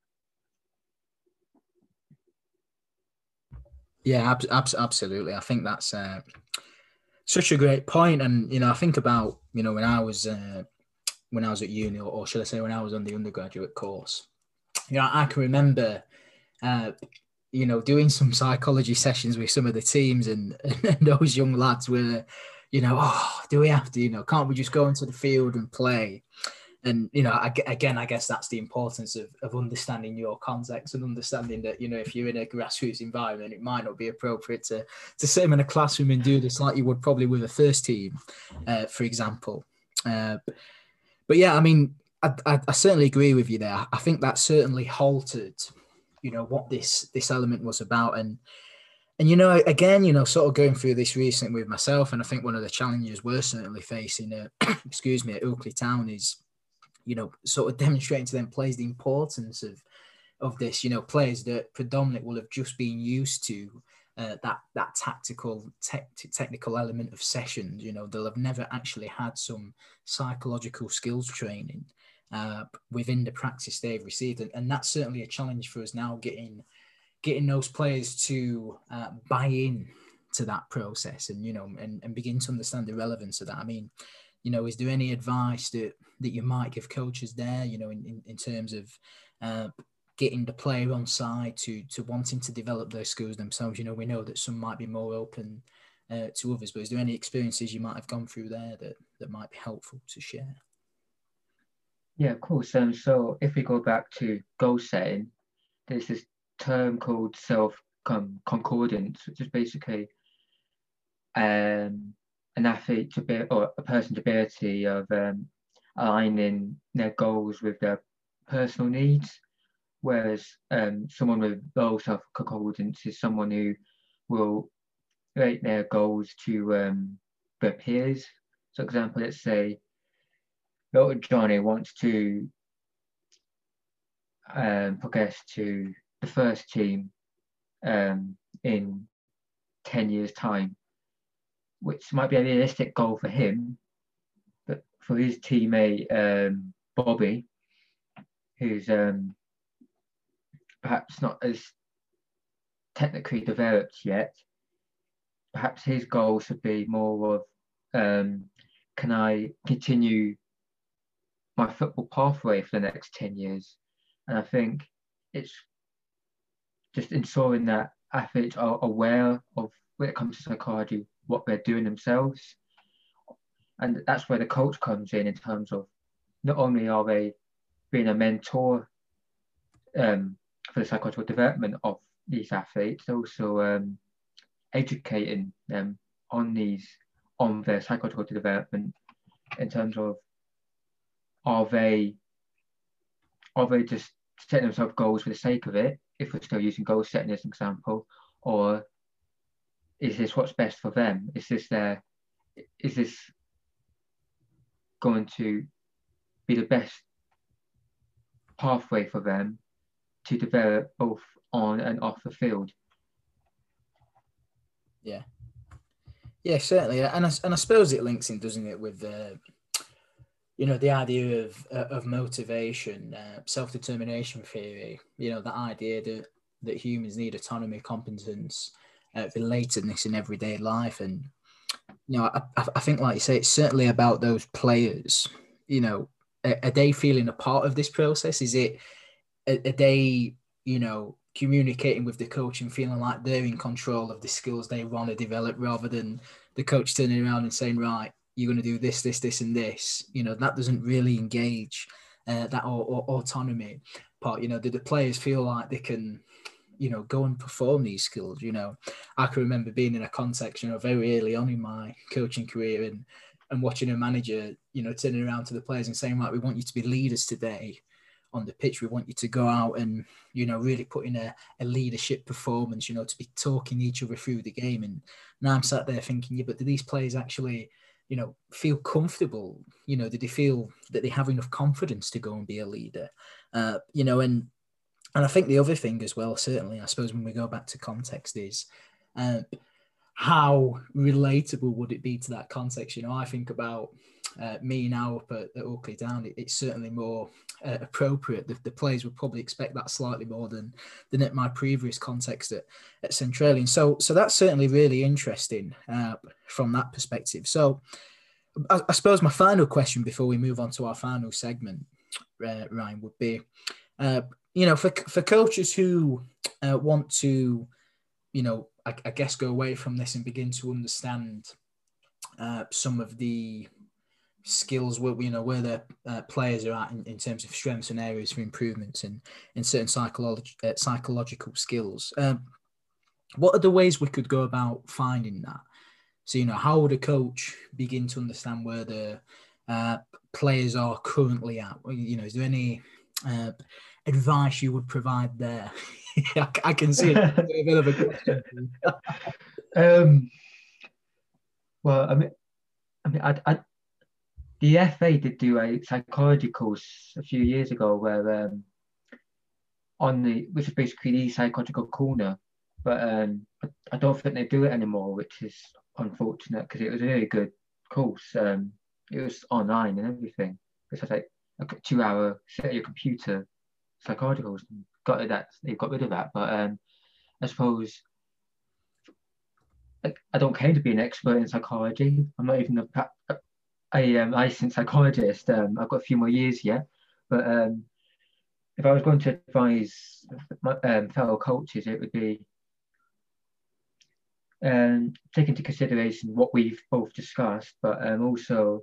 Yeah, ab- ab- absolutely. I think that's uh, such a great point. And, you know, I think about, you know, when I was uh, when I was at uni, or, or should I say when I was on the undergraduate course, you know, I can remember, uh, you know, doing some psychology sessions with some of the teams, and, and those young lads were, you know, oh, do we have to, you know, can't we just go into the field and play? And, you know, I, again, I guess that's the importance of, of understanding your context and understanding that, you know, if you're in a grassroots environment, it might not be appropriate to, to sit them in a classroom and do this like you would probably with a first team, uh, for example. Uh, but yeah, I mean, I, I, I certainly agree with you there. I think that certainly halted, you know, what this this element was about. And, and you know, again, you know, sort of going through this recently with myself, and I think one of the challenges we're certainly facing, uh, excuse me, at Oakley Town is, you know, sort of demonstrating to them players the importance of of this, you know, players that predominantly will have just been used to uh, that that tactical, te- technical element of sessions. You know, they'll have never actually had some psychological skills training uh, within the practice they've received. And, and that's certainly a challenge for us now, getting getting those players to uh, buy in to that process and, you know, and, and begin to understand the relevance of that. I mean, you know, is there any advice that, that you might give coaches there, you know, in, in, in terms of uh, getting the player on side to to wanting to develop those skills themselves? You know, we know that some might be more open uh, to others, but is there any experiences you might have gone through there that, that might be helpful to share? Yeah, of course. Um, so if we go back to goal setting, there's this term called self-concordance, which is basically um, an athlete to be, or a person's ability of um, aligning their goals with their personal needs, whereas um, someone with low self-concordance is someone who will relate their goals to um, their peers. So, example, let's say little Johnny wants to um, progress to the first team um, in ten years' time, which might be a realistic goal for him, but for his teammate um, Bobby, who's um, perhaps not as technically developed yet, perhaps his goal should be more of, um, can I continue my football pathway for the next ten years? And I think it's just ensuring that athletes are aware of, when it comes to psychology, what they're doing themselves. And that's where the coach comes in, in terms of not only are they being a mentor um, for the psychological development of these athletes, also um, educating them on these, on their psychological development, in terms of, are they are they just setting themselves goals for the sake of it, if we're still using goal setting as an example, or is this what's best for them? Is this their is this going to be the best pathway for them to develop both on and off the field? Yeah. Yeah, certainly, and I, and I suppose it links in, doesn't it, with uh, you know, the idea of uh, of motivation, uh, self determination theory. You know, the idea that that humans need autonomy, competence, uh, relatedness in everyday life, and you know, I, I think, like you say, it's certainly about those players. You know, are, are they feeling a part of this process? Is it are, are they, you know, communicating with the coach and feeling like they're in control of the skills they want to develop, rather than the coach turning around and saying, right, you're going to do this, this, this, and this. You know, that doesn't really engage uh, that or, or autonomy part. You know, do the players feel like they can, you know, go and perform these skills? You know, I can remember being in a context, you know, very early on in my coaching career, and and watching a manager, you know, turning around to the players and saying, right, we want you to be leaders today on the pitch. We want you to go out and, you know, really put in a, a leadership performance, you know, to be talking each other through the game. And now I'm sat there thinking, yeah, but do these players actually, you know, feel comfortable? You know, do they feel that they have enough confidence to go and be a leader? Uh, you know, and and I think the other thing as well, certainly, I suppose when we go back to context, is uh, how relatable would it be to that context? You know, I think about uh, me now up at, at Oakley Down. It, it's certainly more uh, appropriate. The, the players would probably expect that slightly more than than at my previous context at, at Centralian. So, so that's certainly really interesting uh, from that perspective. So, I, I suppose my final question before we move on to our final segment, uh, Ryan, would be, uh, you know, for for coaches who uh, want to, you know, I, I guess go away from this and begin to understand uh, some of the skills where, you know, where their uh, players are at in, in terms of strengths and areas for improvements and in certain psychology, uh, psychological skills. Um, what are the ways we could go about finding that? So, you know, how would a coach begin to understand where the uh, players are currently at? You know, is there any uh, advice you would provide there? I can see it. A bit of a question. um, well, I mean, I mean, I, I, the F A did do a psychology course a few years ago, where um, on the which is basically the psychological corner, but um, I, I don't think they do it anymore, which is unfortunate, because it was a really good course. Um, it was online and everything. It was like a two-hour sit at your computer psychology course. Got rid of that. They got rid of that, but um, I suppose like, I don't claim to be an expert in psychology. I'm not even a, a, a um, licensed psychologist. Um, I've got a few more years yet, but um, if I was going to advise my um, fellow coaches, it would be um, take into consideration what we've both discussed, but um, also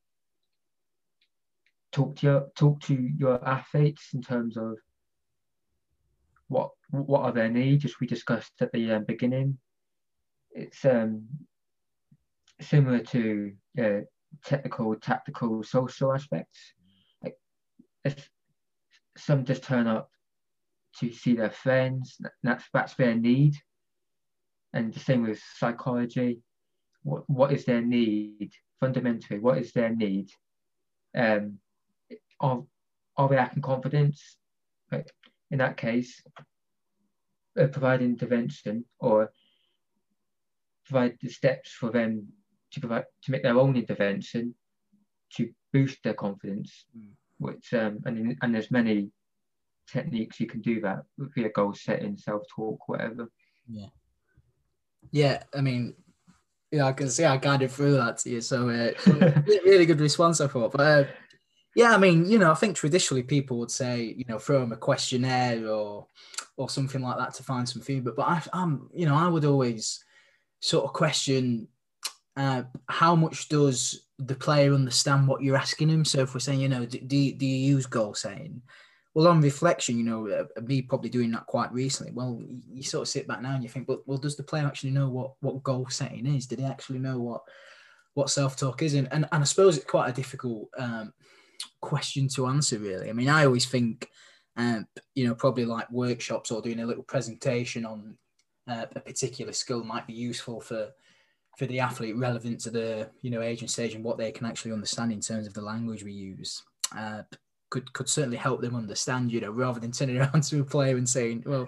talk to your talk to your athletes in terms of what what are their needs, as we discussed at the um, beginning. It's um, similar to uh, technical, tactical, social aspects. Like if some just turn up to see their friends, that's that's their need. And the same with psychology. What what is their need fundamentally? What is their need? Um, are are they lacking confidence? Like in that case, uh, provide intervention or provide the steps for them to provide to make their own intervention to boost their confidence. Mm. Which um, and and there's many techniques you can do that via goal setting, self-talk, whatever. Yeah. Yeah, I mean, yeah, I can see I guided through that to you. So, uh, really good response, I thought. But uh, yeah, I mean, you know, I think traditionally people would say, you know, throw them a questionnaire or or something like that to find some feedback. But I, I'm, you know, I would always sort of question uh, how much does the player understand what you're asking him? So if we're saying, you know, do, do you use goal setting? Well, on reflection, you know, uh, me probably doing that quite recently. Well, you sort of sit back now and you think, but well, does the player actually know what, what goal setting is? Did he actually know what what self-talk is? And, and, and I suppose it's quite a difficult um, question to answer, really. I mean, I always think, um, you know, probably like workshops or doing a little presentation on uh, a particular skill might be useful for for the athlete, relevant to the, you know, age and stage and what they can actually understand in terms of the language we use. Uh, could could certainly help them understand, you know, rather than turning around to a player and saying, well,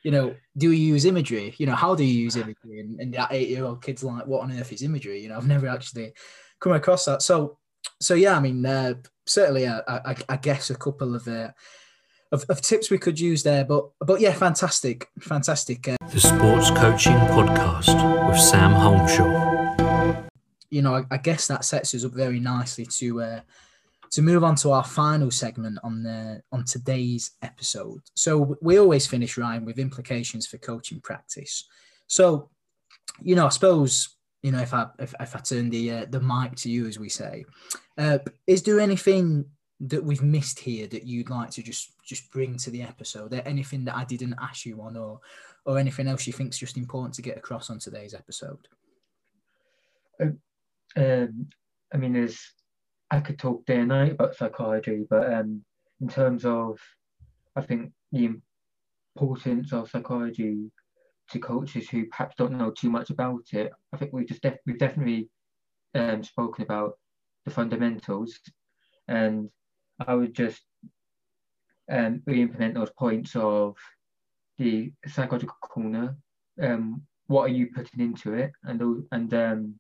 you know, do you use imagery? You know, how do you use imagery? And, and that eight-year-old kid's like, what on earth is imagery? You know, I've never actually come across that. So, so yeah, I mean, uh, certainly, uh, I, I guess a couple of, uh, of of tips we could use there. But but yeah, fantastic, fantastic. Uh, The Sports Coaching Podcast with Sam Holmshaw. You know, I, I guess that sets us up very nicely to uh, to move on to our final segment on the on today's episode. So we always finish, Ryan, with implications for coaching practice. So, you know, I suppose, you know, if I if, if I turn the uh, the mic to you, as we say, uh, is there anything that we've missed here that you'd like to just just bring to the episode? Anything that I didn't ask you on, or or anything else you think is just important to get across on today's episode? Um, um, I mean, there's I could talk day and night about psychology, but um, in terms of, I think the importance of psychology to coaches who perhaps don't know too much about it, I think we just def- we've definitely um, spoken about the fundamentals, and I would just um, re-implement those points of the psychological corner. Um, what are you putting into it, and and um,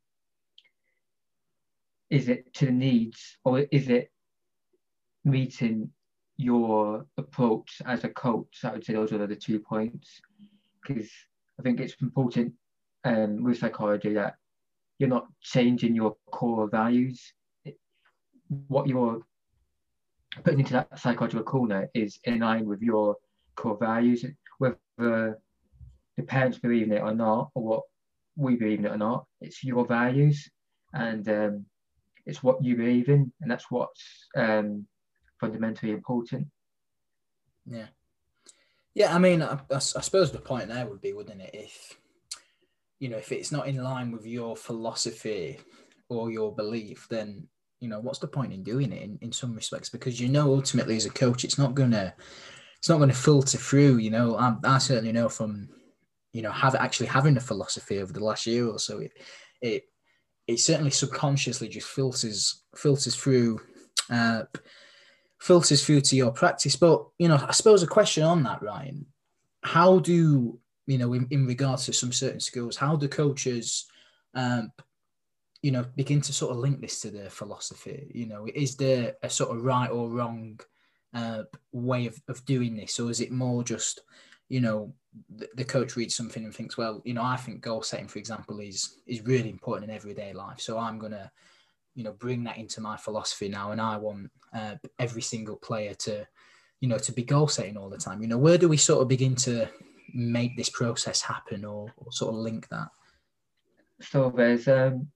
is it to the needs, or is it meeting your approach as a coach? I would say those are the two points, because I think it's important um, with psychology that you're not changing your core values. It, what you're putting into that psychological corner is in line with your core values, whether the parents believe in it or not, or what we believe in it or not. It's your values, and um, it's what you believe in, and that's what's um, fundamentally important. Yeah. Yeah, I mean, I, I, I suppose the point there would be, wouldn't it, if, you know, if it's not in line with your philosophy or your belief, then, you know, what's the point in doing it in, in some respects? Because, you know, ultimately as a coach, it's not going to, it's not going to filter through, you know. I, I certainly know from, you know, have actually having a philosophy over the last year or so, it, it, it certainly subconsciously just filters, filters through, uh, filters through to your practice. But, you know, I suppose a question on that, Ryan, how do, you know, in, in regards to some certain skills, how do coaches, um, you know, begin to sort of link this to their philosophy? You know, is there a sort of right or wrong uh, way of, of doing this? Or is it more just, you know, the, the coach reads something and thinks, well, you know, I think goal setting, for example, is is really important in everyday life. So I'm going to, you know, bring that into my philosophy now. And I want uh, every single player to, you know, to be goal setting all the time. You know, where do we sort of begin to make this process happen, or, or sort of link that? So there's um,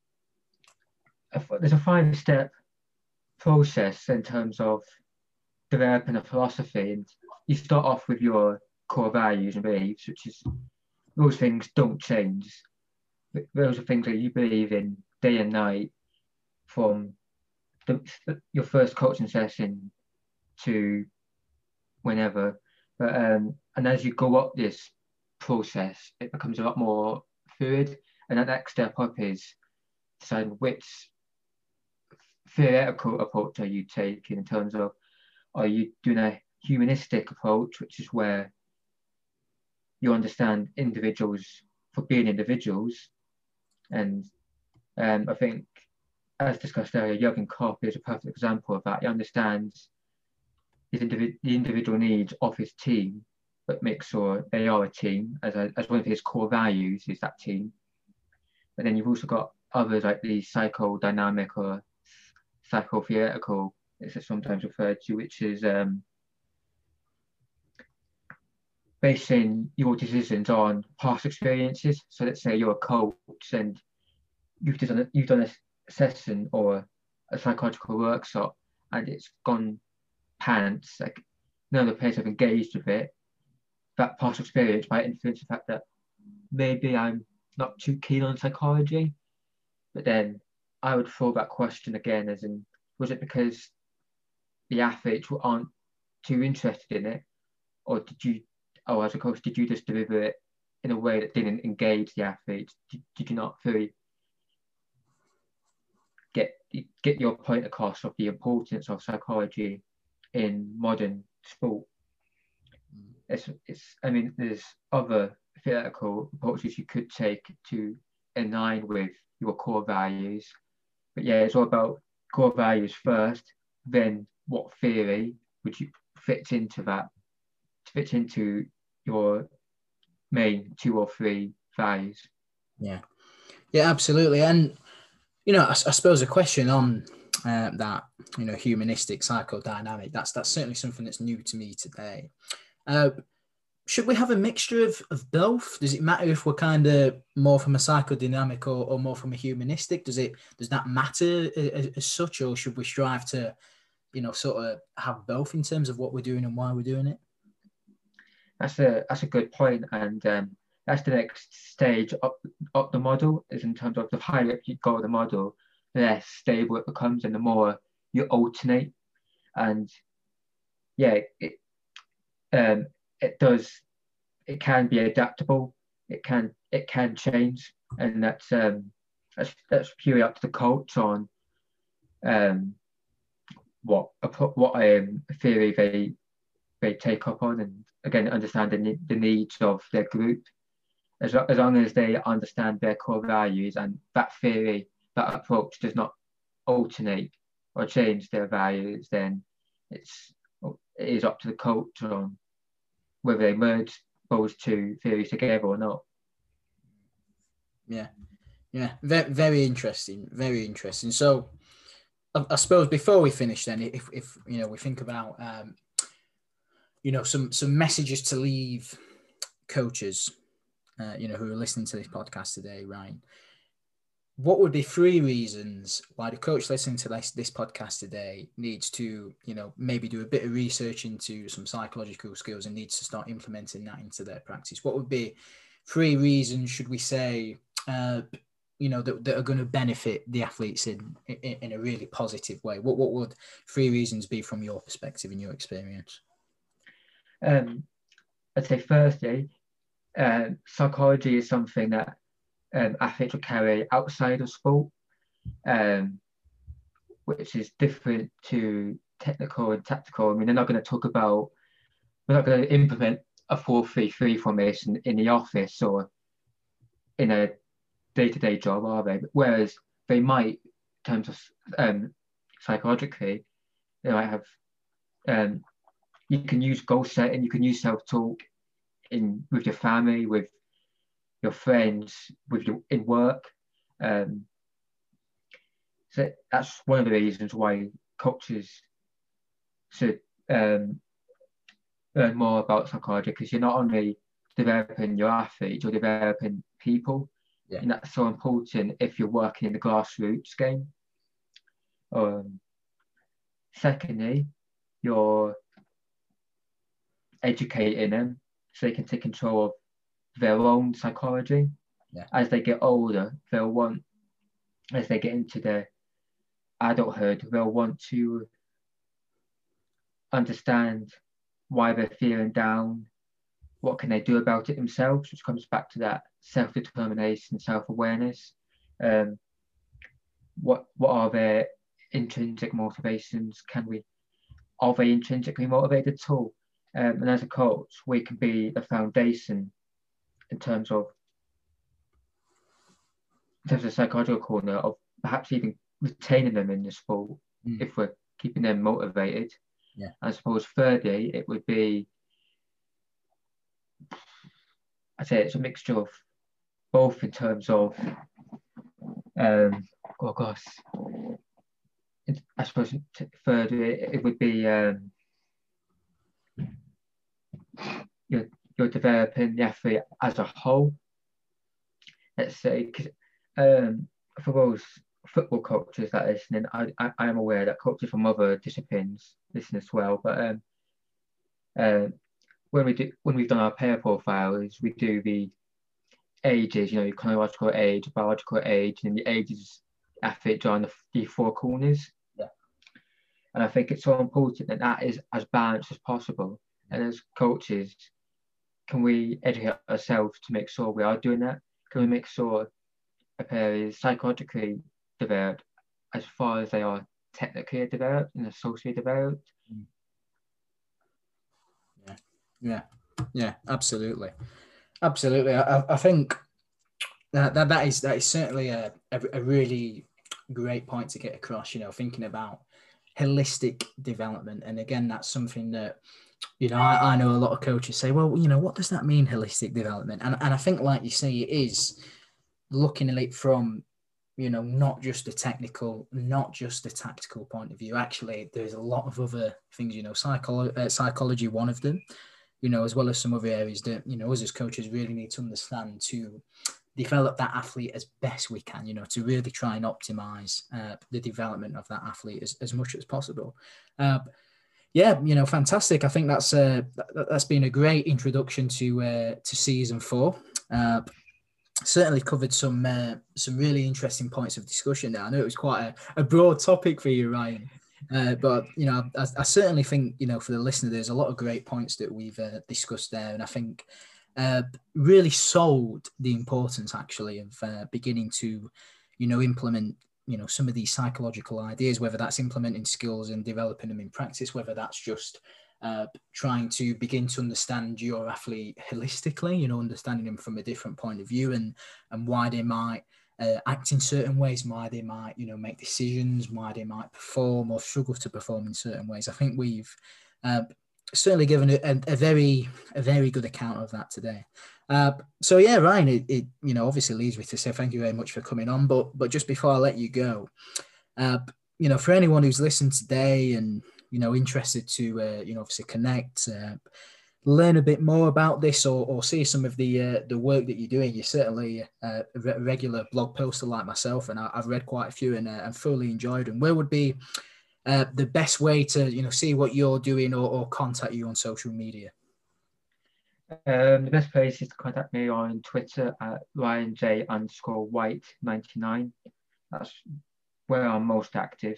a, there's a five-step process in terms of developing a philosophy, and you start off with your core values and beliefs, which is those things don't change. Those are things that you believe in day and night, from the, your first coaching session to whenever. But um, and as you go up this process, it becomes a lot more fluid. And the next step up is deciding which theoretical approach are you taking, in terms of, are you doing a humanistic approach, which is where you understand individuals for being individuals. And um, I think, as discussed earlier, Jurgen Klopp is a perfect example of that. He understands his individ- the individual needs of his team, but makes sure they are a team, as, a, as one of his core values is that team. But then you've also got others like the psychodynamic or psychotheoretical, it's sometimes referred to, which is um, basing your decisions on past experiences. So let's say you're a coach and you've done a, you've done a session or a psychological workshop and it's gone pants, like none of the players have engaged with it. That past experience might influence the fact that maybe I'm not too keen on psychology. But then I would throw that question again, as in, was it because the athletes aren't too interested in it, or did you, or as a coach, did you just deliver it in a way that didn't engage the athletes? Did, did you not fully get get your point across of the importance of psychology in modern sport? it's it's. I mean, there's other theoretical approaches you could take to align with your core values, but yeah, it's all about core values first. Then what theory would you fit into that? Fit into your main two or three values. Yeah, yeah, absolutely. And you know, I, I suppose a question on uh, that, you know, humanistic psychodynamic. That's that's certainly something that's new to me today. Uh, should we have a mixture of, of both? Does it matter if we're kind of more from a psychodynamic or, or more from a humanistic? Does it does that matter as, as such, or should we strive to, you know, sort of have both in terms of what we're doing and why we're doing it? That's a that's a good point, and um, that's the next stage up up the model. Is in terms of the higher up you go the model, the less stable it becomes, and the more you alternate. And yeah, it um it does it can be adaptable. It can it can change, and that's um that's that's purely up to the coach on um what what um theory they they take up on, and again understanding the needs of their group. As, as long as they understand their core values and that theory, that approach does not alternate or change their values, then it's it is up to the coach on whether they merge those two theories together or not. Yeah, yeah, very, very interesting, very interesting. So, I, I suppose before we finish, then, if if you know we think about um, you know some some messages to leave coaches, uh, you know, who are listening to this podcast today, Ryan. What would be three reasons why the coach listening to this, this podcast today needs to, you know, maybe do a bit of research into some psychological skills and needs to start implementing that into their practice? What would be three reasons, should we say, uh, you know, that, that are going to benefit the athletes in, in in a really positive way? What what would three reasons be from your perspective and your experience? Um, I'd say firstly, uh, psychology is something that Um, athletes will carry outside of sport, um, which is different to technical and tactical. I mean, they're not going to talk about, we're not going to implement a four three three formation in the office or in a day-to-day job, are they? Whereas they might, in terms of um, psychologically, they might have, um, you can use goal setting, you can use self-talk in with your family, with your friends, with your in work. Um, so that's one of the reasons why coaches should um, learn more about psychology, because you're not only developing your athletes, you're developing people. Yeah. And that's so important if you're working in the grassroots game. Um, secondly, you're educating them so they can take control of their own psychology. Yeah. As they get older, they'll want, as they get into their adulthood, they'll want to understand why they're feeling down, what can they do about it themselves, which comes back to that self-determination, self-awareness. Um, what what are their intrinsic motivations? Can we, are they intrinsically motivated at all? Um, and as a coach, we can be the foundation in terms of in terms of psychological corner of perhaps even retaining them in the sport mm. if we're keeping them motivated. Yeah. I suppose thirdly, it would be, I'd say it's a mixture of both in terms of, um, oh gosh, I suppose thirdly, it, it would be um, you're, you're developing the athlete as a whole. Let's say, because um, for those football coaches that are listening, I, I, I am aware that coaches from other disciplines listen as well. But um, uh, when we do, when we've done our player profiles, we do the ages, you know, your chronological age, biological age, and the ages athlete join the, the four corners. Yeah. And I think it's so important that that is as balanced as possible. And as coaches, can we educate ourselves to make sure we are doing that? Can we make sure a player is psychologically developed as far as they are technically developed and socially developed? Yeah, yeah, Yeah, absolutely, absolutely. I, I think that, that that is that is certainly a, a a really great point to get across. You know, thinking about holistic development, and again, that's something that, you know, I, I know a lot of coaches say, well, you know, what does that mean, holistic development? And and I think, like you say, it is looking at it from, you know, not just a technical, not just a tactical point of view. Actually, there's a lot of other things, you know, psycholo- uh, psychology, one of them, you know, as well as some other areas that, you know, us as coaches really need to understand to develop that athlete as best we can, you know, to really try and optimize uh, the development of that athlete as, as much as possible. Uh, yeah, you know, fantastic. I think that's uh, that, that's been a great introduction to uh, to season four. Uh, certainly covered some uh, some really interesting points of discussion there. I know it was quite a, a broad topic for you, Ryan, uh, but you know, I, I certainly think, you know, for the listener, there's a lot of great points that we've uh, discussed there, and I think uh, really sold the importance actually of uh, beginning to, you know, implement, you know, some of these psychological ideas, whether that's implementing skills and developing them in practice, whether that's just uh, trying to begin to understand your athlete holistically, you know, understanding them from a different point of view, and and why they might uh, act in certain ways, why they might, you know, make decisions, why they might perform or struggle to perform in certain ways. I think we've uh, certainly given a, a, a very a very good account of that today. Uh, so yeah, Ryan, it, it you know obviously leads me to say thank you very much for coming on. But but just before I let you go, uh, you know, for anyone who's listened today and, you know, interested to uh, you know obviously connect, uh, learn a bit more about this, or, or see some of the uh, the work that you're doing, you're certainly uh, a re- regular blog poster like myself, and I, I've read quite a few and uh, and fully enjoyed them. Where would be uh, the best way to, you know, see what you're doing, or, or contact you on social media? Um, the best place is to contact me on Twitter at Ryan J underscore White ninety-nine. That's where I'm most active.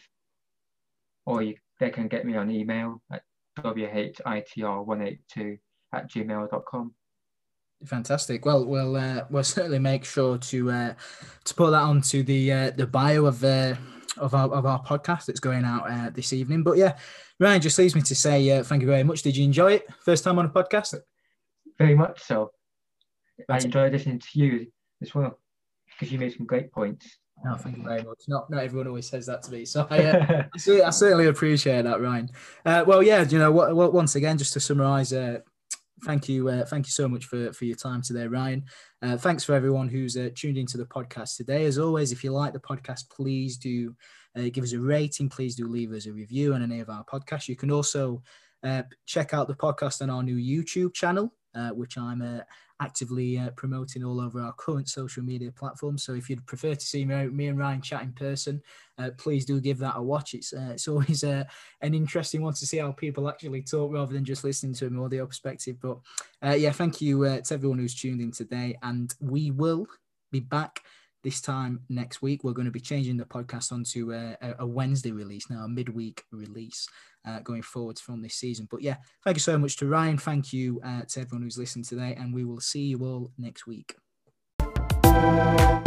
Or you, they can get me on email at w h i t r one eight two at gmail dot com. Fantastic. Well, we'll uh, we'll certainly make sure to uh, to put that onto the uh, the bio of uh, of our of our podcast that's going out uh, this evening. But yeah, Ryan, just leaves me to say uh, thank you very much. Did you enjoy it? First time on a podcast? Very much so. That's I enjoyed listening to you as well, because you made some great points. No, thank you very much. Not not everyone always says that to me, so I, uh, I, certainly, I certainly appreciate that, Ryan. Uh, well, yeah, you know, what, what, once again, just to summarise, uh, thank you, uh, thank you so much for for your time today, Ryan. Uh, thanks for everyone who's uh, tuned into the podcast today. As always, if you like the podcast, please do uh, give us a rating. Please do leave us a review on any of our podcasts. You can also uh, check out the podcast on our new YouTube channel, uh, which I'm uh, actively uh, promoting all over our current social media platforms. So if you'd prefer to see me, me and Ryan chat in person, uh, please do give that a watch. It's uh, it's always uh, an interesting one to see how people actually talk rather than just listening to an audio perspective. But uh, yeah, thank you uh, to everyone who's tuned in today, and we will be back this time next week. We're going to be changing the podcast onto a, a Wednesday release now, a midweek release uh, going forwards from this season. But yeah, thank you so much to Ryan. Thank you uh, to everyone who's listened today, and we will see you all next week.